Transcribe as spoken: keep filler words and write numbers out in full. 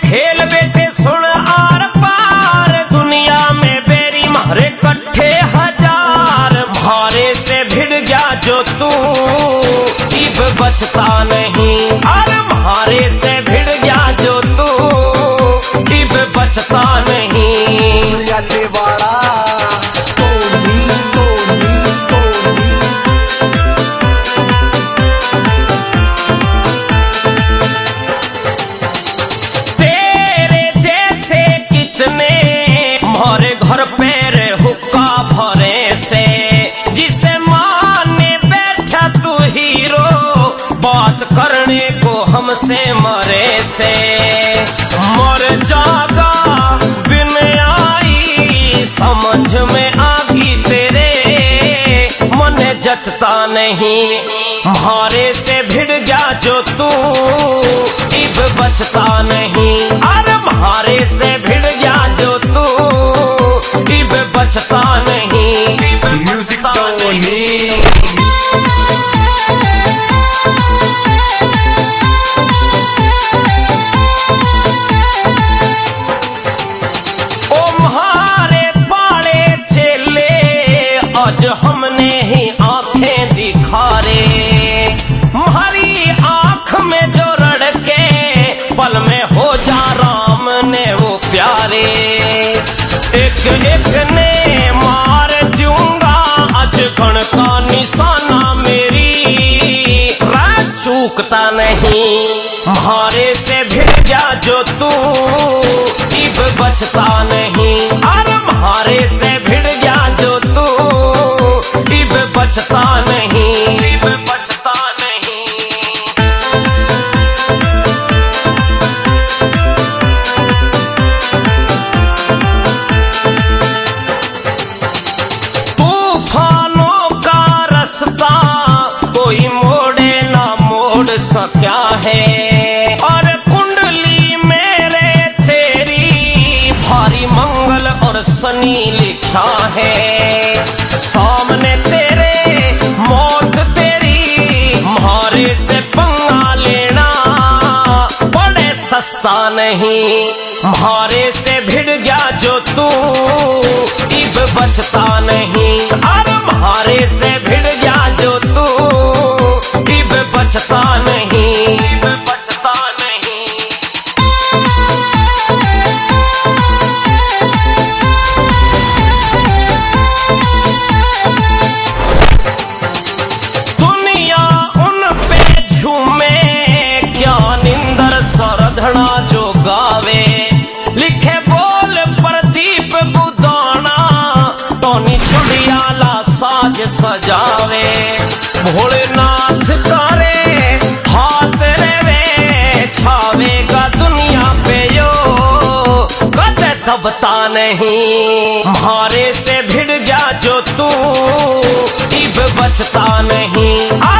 खेल बेटे सुन आर पार, दुनिया में बेरी मारे कट्ठे हजार, मारे से भिड़ गया जो तू इब बचता नहीं, अरे मारे से भिड़ गया जो तू इब बचता नहीं। घर पेरे हुक्का भरे से, जिसे माने बैठा तू हीरो, बात करने को हमसे मरे से। मर जागा बिन आई समझ में आगी तेरे, मन जचता नहीं, मारे से भिड़ गया जो तू इब बचता नहीं, अरे मारे से भिड़ गया जो तू इब बचता नहीं, म्यूजिक टोनी। ओ म्हारे पाड़े चेले आज हमने ही आंखें दिखा रे, म्हारी आंख में जो रड़के पल में हो जा राम ने वो प्यारे, एक एक ने मार दूंगा आज गण का निशाना मेरी, रात चूकता नहीं, मारे से भिड़ गया जो तू इब बचता नहीं, अरे मारे से भिड़ गया जो तू इब बचता नहीं, इब बचता नहीं। कोई मोड़े ना मोड़ सका है, और कुंडली मेरे तेरी भारी मंगल और शनि लिखा है, सामने तेरे मौत तेरी, मारे से पंगा लेना बड़े सस्ता नहीं, मारे से भिड़ गया जो तू इब बचता नहीं, अरे मारे से भिड़ गया जो तू इब बचता नहीं, इब बचता नहीं। दुनिया उन पे झूमे क्या निंदर सरधना जो गावे, लिखे बोल प्रदीप बुदाना टोनी चुड़ियाला साज सजावे, भोलेनाथ करे हाथ रेवे छावेगा दुनिया पे यो कदे दबता नहीं, मारे से भिड़ गया जो तू इब बचता नहीं।